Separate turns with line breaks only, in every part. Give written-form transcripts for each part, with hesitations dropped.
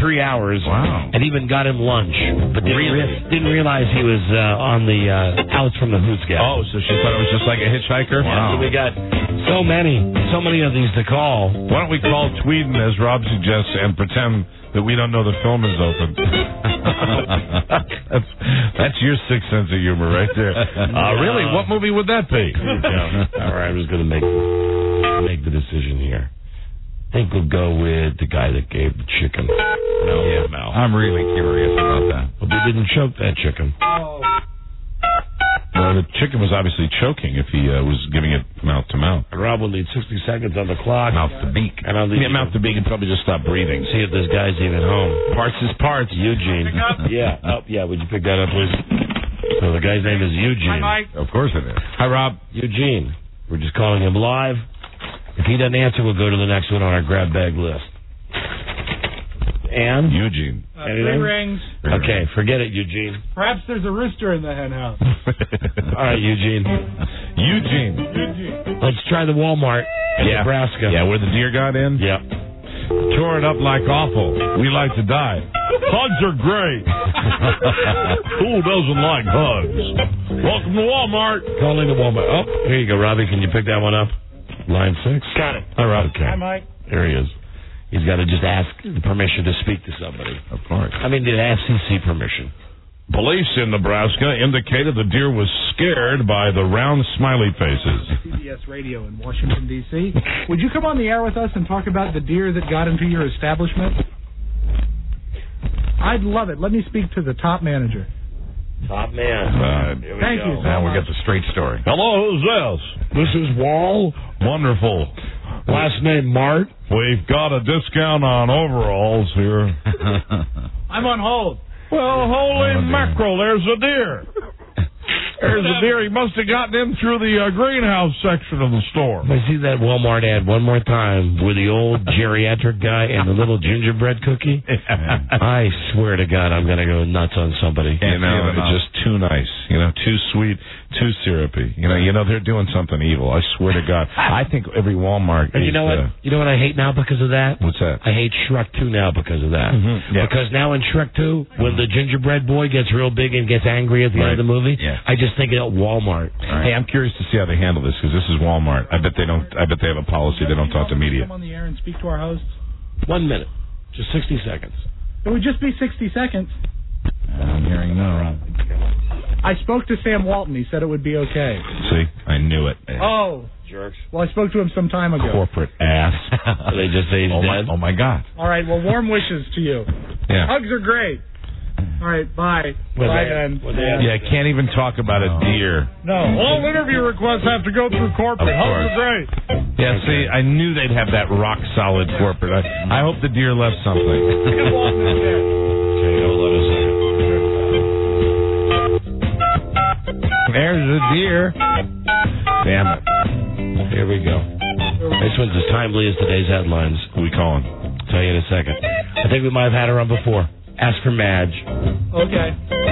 3 hours.
Wow.
And even got him lunch. But didn't realize he was on the outs from the Hoots game.
Oh, so she thought it was just like a hitchhiker?
Wow. So we got so many of these to call.
Why don't we call Tweeden, as Rob suggests, and pretend that we don't know the film is open? that's your sixth sense of humor right there. Really? What movie would that be?
All right, I'm just going to make the decision here. I think we'll go with the guy that gave the chicken. No.
I'm really curious about that.
Well, they didn't choke that chicken.
Well, the chicken was obviously choking if he was giving it mouth to mouth.
And Rob will need 60 seconds on the clock.
Mouth to beak.
And I'll
mouth to beak and probably just stop breathing.
See if this guy's even home.
Parts is parts.
Eugene. Yeah. Oh, yeah. Would you pick that up, please? So the guy's name is Eugene.
Hi, Mike.
Of course it is. Hi, Rob.
Eugene. We're just calling him live. If he doesn't answer, we'll go to the next one on our grab bag list. And?
Eugene.
3 rings.
Okay, forget it, Eugene.
Perhaps there's a rooster in the hen house.
All right, Eugene. Let's try the Walmart in Nebraska.
Yeah, where the deer got in?
Yeah.
Tore it up like awful. We like to die. Hugs are great. Who doesn't like hugs? Welcome to Walmart.
Calling the Walmart. Oh, here you go, Robbie. Can you pick that one up? Line 6.
Got it.
All right, okay.
Hi, Mike.
There he is. He's got to just ask permission to speak to somebody.
Of course.
I mean, the FCC permission.
Police in Nebraska indicated the deer was scared by the round smiley faces.
CBS Radio in Washington, D.C. Would you come on the air with us and talk about the deer that got into your establishment? I'd love it. Let me speak to the top manager.
Top man.
Thank you.
Now we get the straight story.
Hello, who's this? This is Wall.
Wonderful.
Last name Mart.
We've got a discount on overalls here.
I'm on hold.
Well, holy mackerel, there's a deer. There's a deer. He must have gotten in through the greenhouse section of the store.
I see that Walmart ad one more time with the old geriatric guy and the little gingerbread cookie. I swear to God, I'm going to go nuts on somebody.
It's just too nice. Too sweet, too syrupy. They're doing something evil. I swear to God. I think every Walmart
and
is...
You know what I hate now because of that?
What's that?
I hate Shrek 2 now because of that.
Mm-hmm. Yeah.
Because now in Shrek 2, when the gingerbread boy gets real big and gets angry at the end of the movie, I just think of Walmart.
Hey, I'm curious to see how they handle this because this is Walmart. I bet they have a policy. They don't talk to media.
Come on the air and speak to our hosts.
1 minute, just 60 seconds.
It would just be 60 seconds.
I'm hearing no.
I spoke to Sam Walton. He said it would be okay.
See, I knew it.
Oh,
jerks.
Well, I spoke to him some time ago.
Corporate ass.
They just say he's dead.
Oh my God.
All right. Well, warm wishes to you.
Yeah.
Hugs are great. All right, bye. Bye, then.
Yeah, can't even talk about a deer.
No. All interview requests have to go through corporate. Hugs are great.
Yeah, see, I knew they'd have that rock-solid corporate. I hope the deer left something.
Okay, hold on a second.
There's a deer. Damn it.
Here we go. This one's as timely as today's headlines.
Who we calling?
I'll tell you in a second. I think we might have had her on before. Ask for Madge.
Okay.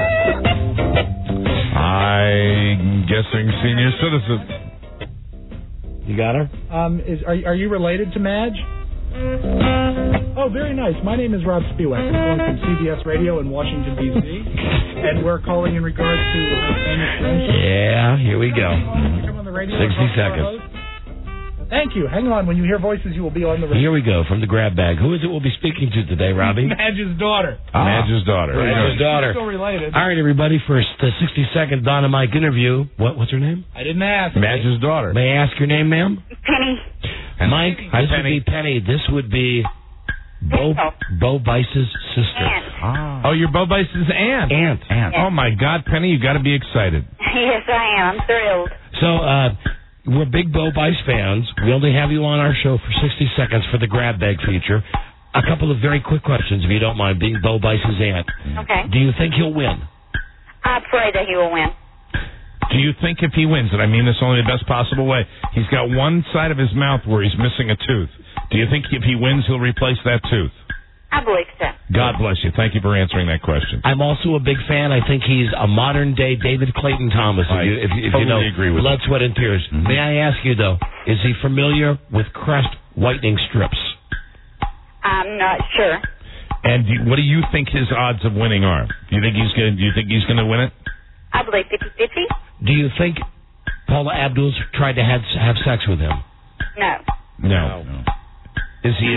I'm guessing senior citizen.
You got her?
Are you related to Madge? Oh, very nice. My name is Rob Spiewak. I'm calling from CBS Radio in Washington, D.C., and we're calling in regards to famous friendship.
Yeah, here we go.
Come on the radio
60 seconds.
Thank you. Hang on. When you hear voices, you will be on the radio.
Here we go, from the grab bag. Who is it we'll be speaking to today, Robbie?
Madge's daughter.
Madge's daughter.
Madge's daughter.
Still related.
All right, everybody, for the 60-second Don and Mike interview. What's her name?
I didn't ask.
Madge's daughter.
May I ask your name, ma'am?
Penny.
Mike,
Hi,
this
Penny.
would be Penny. This would be Bo Bice's sister.
Aunt.
Oh, you're Bo Bice's aunt.
Aunt.
Oh, my God, Penny, you got to be excited.
Yes, I am. I'm thrilled.
So, we're big Bo Bice fans. We only have you on our show for 60 seconds for the grab bag feature. A couple of very quick questions, if you don't mind, being Bo Bice's aunt.
Okay.
Do you think he'll win?
I pray that he will win.
Do you think if he wins, and I mean this only the best possible way, he's got one side of his mouth where he's missing a tooth. Do you think if he wins, he'll replace that tooth?
I believe so.
God bless you. Thank you for answering that question.
I'm also a big fan. I think he's a modern-day David Clayton Thomas. If you know,
agree with
Blood, Sweat, and Tears. Mm-hmm. May I ask you, though, is he familiar with Crest whitening strips?
I'm not sure.
And what do you think his odds of winning are? Do you think he's going to win it?
I believe 50-50.
Do you think Paula Abdul's tried to have sex with him?
No.
Is he?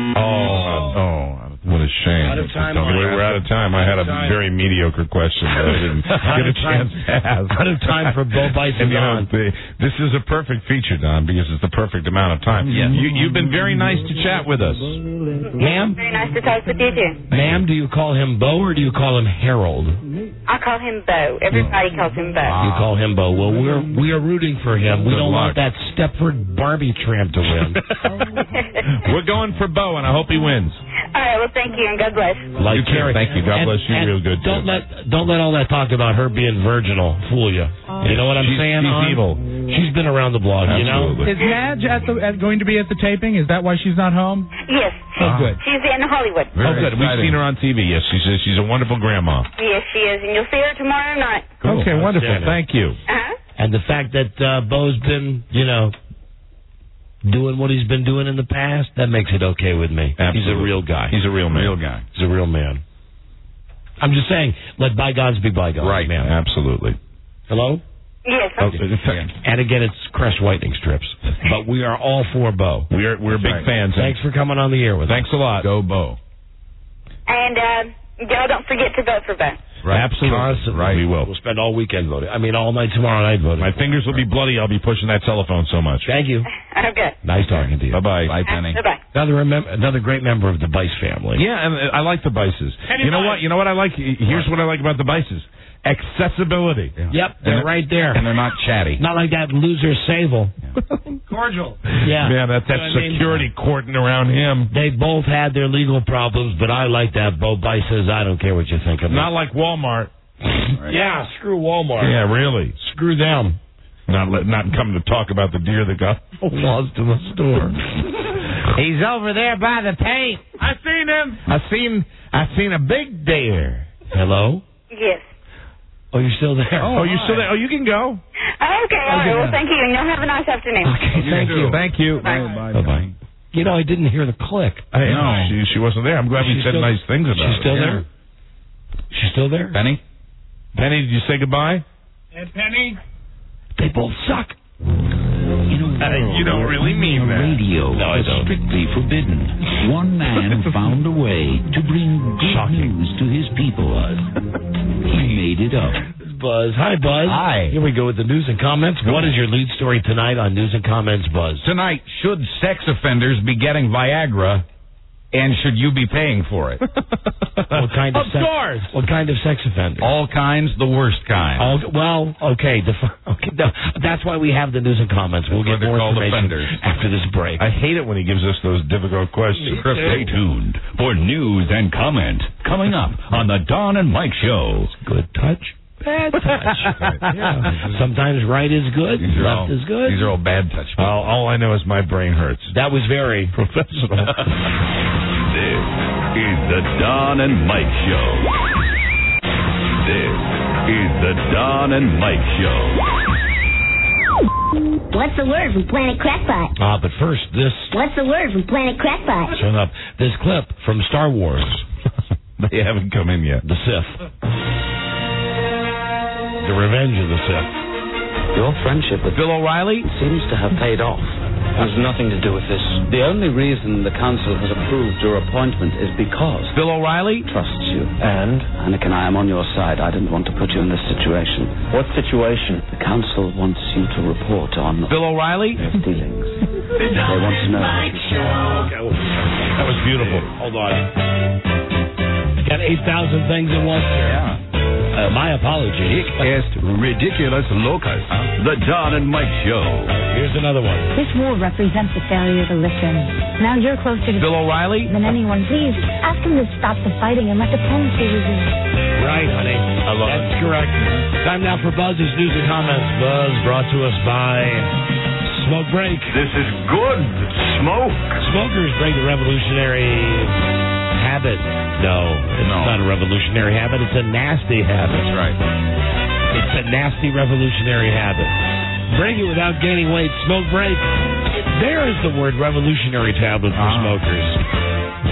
What a shame.
Out of time.
We're out of time. I had a very mediocre question that I didn't get a chance to ask.
Out of time for Bo Bice and Don.
This is a perfect feature, Don, because it's the perfect amount of time.
Yes.
You've been very nice to chat with us.
Ma'am?
Very nice to talk with you, too.
Ma'am, do you call him Bo or do you call him Harold?
I call him Bo. Everybody calls him Bo.
You call him Bo. Well, we are rooting for him. We
Good
don't
luck.
want that Stepford Barbie tramp to win.
We're going for Bo, and I hope he wins.
All right, well, thank you, and God bless.
Like
You too.
Carrie.
Thank you. God bless you.
And
Real good, too.
Don't let all that talk about her being virginal fool you. You know what I'm saying?
She's
hon?
evil.
She's been around the blog, you know?
Absolutely.
Is Madge going to be at the taping? Is that why she's not home?
Yes.
Oh, good.
She's in Hollywood.
Oh, good. We've seen her on TV. Yes, she's a wonderful grandma.
Yes, she is, and you'll see her tomorrow night.
Cool.
Okay, wonderful.
Outstanding.
Thank you.
Uh-huh.
And the fact that Bo's been, doing what he's been doing in the past, that makes it okay with me.
Absolutely.
He's a real guy.
He's a real man.
He's a real man. I'm just saying, let bygones be bygones,
Right,
man.
Absolutely.
Hello?
Yes.
Okay.
And again, it's Crest Whitening strips. But we are all for Bo.
We're big fans.
Thanks for coming on the air with us.
Thanks a lot. Go Bo.
And y'all don't forget to vote for Bo.
Right. Absolutely.
Constantly.
Right. We will.
We'll spend all weekend voting. I mean, all night tomorrow night voting.
My fingers will be bloody. I'll be pushing that telephone so much.
Thank you.
Okay.
Nice talking to you.
Bye-bye. Bye, Penny.
Bye-bye.
Another great member of the Bice family.
Yeah, and I like the Bices. You know what I like? Here's what I like about the Bices. Accessibility.
Yep, they're right there.
And they're not chatty.
Not like that loser Sable.
Cordial.
Yeah.
Man, that's that security courting around him.
They both had their legal problems, but I like that. Bo Bice says, I don't care what you think of me.
Not like Walmart.
Yeah, screw Walmart.
Yeah, really.
Screw them.
Not coming to talk about the deer that got lost in the store.
He's over there by the paint.
I seen him.
I seen a big deer. Hello?
Yes.
Oh, you're still there?
Oh, you're still there? Oh, you can go.
Okay, all right. Well, thank you, and y'all have a nice afternoon.
Okay, thank you.
Thank you.
Bye.
Bye-bye. You know, I didn't hear the click.
No, she wasn't there. I'm glad we
She's
said
still-
nice things about her.
She's still there? She's still there?
Penny, did you say goodbye?
And Penny?
They both suck.
You don't really mean that.
Radio
No, I
was
don't.
strictly forbidden. One man found a way to bring good news to his people. He made it up.
Buzz. Hi, Buzz.
Hi.
Here we go with the news and comments. What is your lead story tonight on News and Comments, Buzz?
Tonight, should sex offenders be getting Viagra, and should you be paying for it?
What kind of
course.
What kind of sex offender?
All kinds, the worst kind.
Okay. No, that's why we have the News and Comments. We'll
That's
get
what they're
more
called,
information
offenders.
after this break.
I hate it when he gives us those difficult questions.
Stay tuned for news and comment coming up on the Don and Mike Show.
Good touch, bad touch. Yeah. Sometimes right is good, left is good.
These are all bad touch.
All I know is my brain hurts.
That was very
Professional.
This is the Don and Mike Show. This is the Don and Mike Show.
What's the word from Planet Crackpot?
but first, this
What's the word from Planet Crackpot?
showing up. This clip from Star Wars,
They haven't come in yet.
The Sith. The Revenge of the Sith.
Your friendship with
Bill O'Reilly?
seems to have paid off. Has nothing to do with this. The only reason the council has approved your appointment is because
Bill O'Reilly?
trusts you. And? Anakin, I am on your side. I didn't want to put you in this situation. What situation? The council wants you to report on
Bill O'Reilly?
their dealings. They want to know.
That was beautiful.
Hold on. Got 8,000 things at once here.
Yeah.
My apologies.
Est ridiculous locus. The Don and Mike Show.
Here's another one.
This war represents a failure to listen. Now you're closer to
Bill O'Reilly?
than anyone. Please ask him to stop the fighting and let diplomacy resume.
Right, honey.
I love
That's
it.
correct. Time now for Buzz's News and Comments. Buzz brought to us by Smoke Break.
This is good. Smoke.
Smokers break the revolutionary habit. No, it's not a revolutionary habit. It's a nasty habit.
That's right.
It's a nasty revolutionary habit. Break it without gaining weight. Smoke break. There is the word revolutionary tablet for smokers.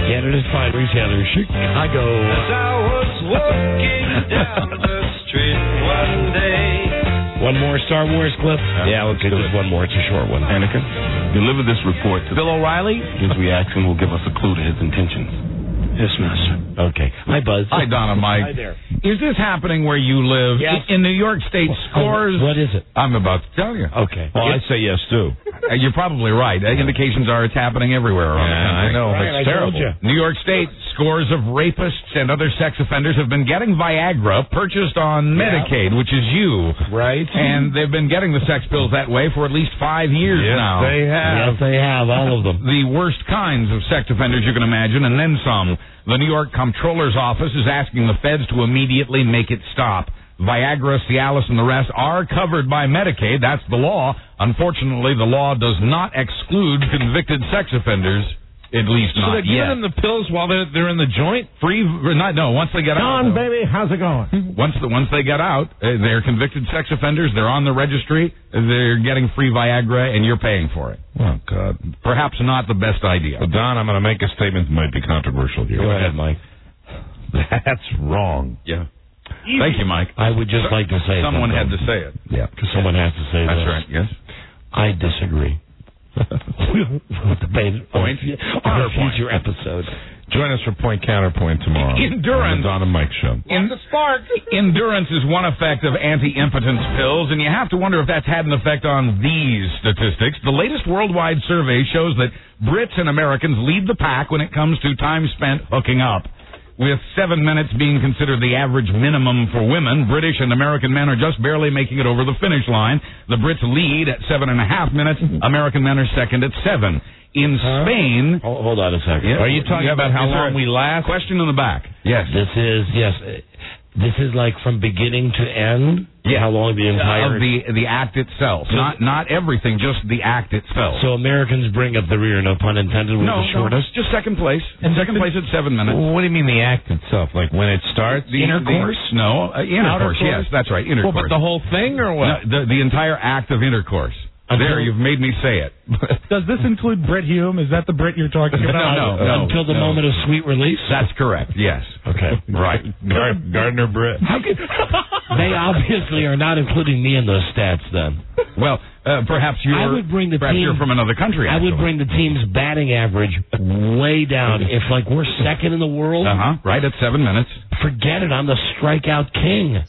Get it at fine retailers. Chicago.
As I was walking down the street one day.
One more Star Wars clip?
Yeah, let's do
just
it.
one more. It's a short one.
Anakin, deliver this report to
Bill O'Reilly?
His reaction will give us a clue to his intentions.
Yes, Master.
Okay. Hi, Buzz.
Hi, Donna Mike.
Hi there.
Is this happening where you live?
Yes.
In New York State, scores...
What is it?
I'm about to tell you.
Okay.
Well, I'd say yes, too.
You're probably right. Indications are it's happening everywhere around the country.
I know.
Right,
It's
I
terrible.
told you.
New York State, scores of rapists and other sex offenders have been getting Viagra purchased on Medicaid, which is you.
Right.
And they've been getting the sex pills that way for at least 5 years
Yes,
now.
they have.
Yes, they have. All of them.
The worst kinds of sex offenders you can imagine, and then some. The New York Comptroller's Office is asking the feds to immediately make it stop. Viagra, Cialis, and the rest are covered by Medicaid. That's the law. Unfortunately, the law does not exclude convicted sex offenders, at least
So
not
they're giving
yet.
them the pills while they're in the joint?
Once they get out.
baby, how's it going?
Once they get out, they're convicted sex offenders. They're on the registry. They're getting free Viagra, and you're paying for it.
Oh, God.
Perhaps not the best idea.
But, Don, I'm going to make a statement that might be controversial here.
Go ahead, Mike.
That's wrong.
Yeah. Thank you, Mike.
I would just like to say
Someone
something.
had to say it.
Yeah.
Because someone has to say
That's
this.
right, yes.
I disagree. We'll debate it
Point.
on a future episode.
Join us for Point Counterpoint tomorrow.
Endurance.
On the Don and Mike Show.
Endurance is one effect of anti-impotence pills, and you have to wonder if that's had an effect on these statistics. The latest worldwide survey shows that Brits and Americans lead the pack when it comes to time spent hooking up. With 7 minutes being considered the average minimum for women, British and American men are just barely making it over the finish line. The Brits lead at 7.5 minutes. American men are second at 7. In Spain...
Hold on a second.
Yeah.
Are you talking about how long we last?
Question in the back. Yes.
This is like from beginning to end?
Yeah.
How long the entire...
Of the act itself.
So
not everything, just the act itself.
So Americans bring up the rear, no pun intended, with the shortest?
Just second place. Second place at 7 minutes.
What do you mean the act itself? Like when it starts?
Intercourse? Intercourse, yes, that's right, intercourse.
Well, but the whole thing or what?
No, the entire act of intercourse. There, you've made me say it.
Does this include Brit Hume? Is that the Brit you're talking about?
No.
Until the moment of sweet release?
That's correct, yes.
Okay.
Right.
Gardner Britt.
They obviously are not including me in those stats then.
Well, perhaps you're from another country,
I would bring the team's batting average way down. If, we're second in the world.
Right at 7 minutes.
Forget it. I'm the strikeout king.